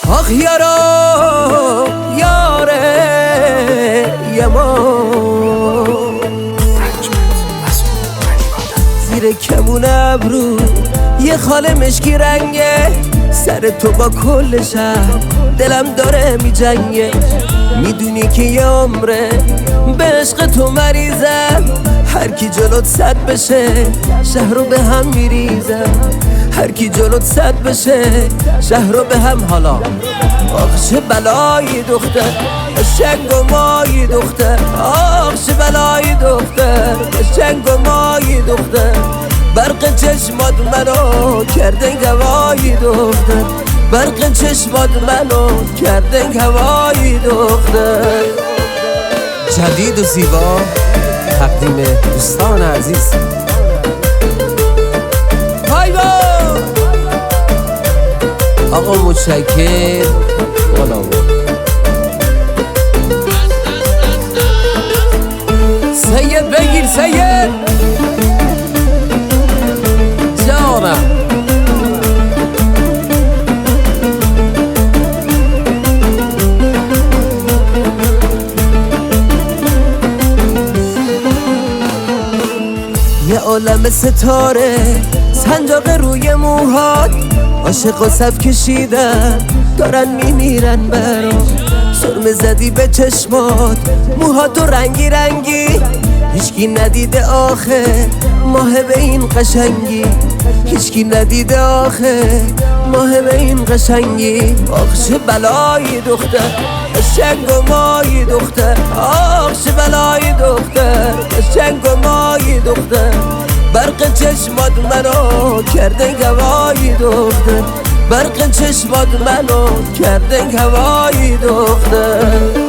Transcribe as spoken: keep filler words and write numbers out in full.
آخ یارا یاره یه ما زیر کمون ابرو یه خاله مشکی رنگه، سر تو با کل شهر دلم داره می جنگه. میدونی که یه عمره به عشق تو مریضم، هر کی جلوت صد بشه شهر رو به هم میریزم. هر کی جلوت صد بشه شهر رو به هم. حالا آخ چه بلایی دختر، قشنگ و مایی دختر. آخ چه بلایی دختر، قشنگ و مایی دختر. برق چشمات منو کردن هوایی دختر، برق چشمات منو کردن هوایی دختر. جدید و زیبا تقدیم دوستان عزیز. های با آقا متشکر. والا سید بگیر سید جانم. یه عالم ستاره سنجاق روی موهات، عاشق و صف کشیدن دارن میمیرن برام. سرمه زدی به چشمات، موهاتو رنگی رنگی، هیچکی ندیده آخه ماه به این قشنگی. هیچکی ندیده آخه ماه به این قشنگی. آخ چه بلایی دختر، قشنگ و مایی دختر. آخ چه بلایی دختر، قشنگ و مایی دختر. برق چشمات منو کردن هوایی دختر، برق چشمات منو کردن هوایی دختر.